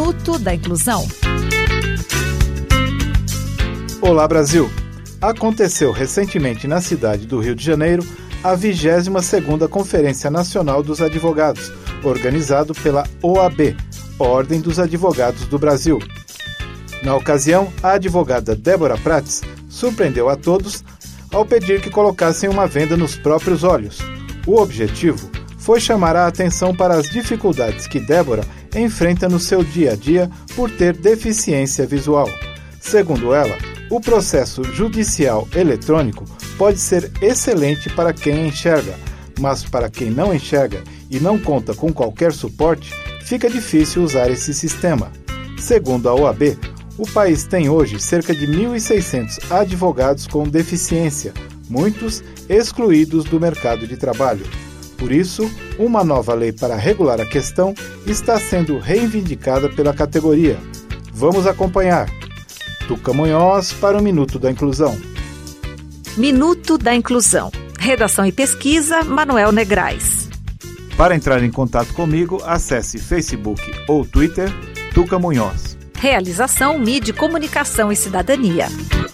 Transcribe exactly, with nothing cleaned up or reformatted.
Minuto da Inclusão. Olá, Brasil! Aconteceu recentemente na cidade do Rio de Janeiro a vigésima segunda Conferência Nacional dos Advogados, organizado pela O A B, Ordem dos Advogados do Brasil. Na ocasião, a advogada Débora Prates surpreendeu a todos ao pedir que colocassem uma venda nos próprios olhos. O objetivo foi chamar a atenção para as dificuldades que Débora enfrenta no seu dia a dia por ter deficiência visual. Segundo ela, o processo judicial eletrônico pode ser excelente para quem enxerga, mas para quem não enxerga e não conta com qualquer suporte, fica difícil usar esse sistema. Segundo a O A B, o país tem hoje cerca de mil e seiscentos advogados com deficiência, muitos excluídos do mercado de trabalho. Por isso, uma nova lei para regular a questão está sendo reivindicada pela categoria. Vamos acompanhar. Tuca Munhoz para o Minuto da Inclusão. Minuto da Inclusão. Redação e pesquisa, Manuel Negrais. Para entrar em contato comigo, acesse Facebook ou Twitter, Tuca Munhoz. Realização Mídia, Comunicação e Cidadania.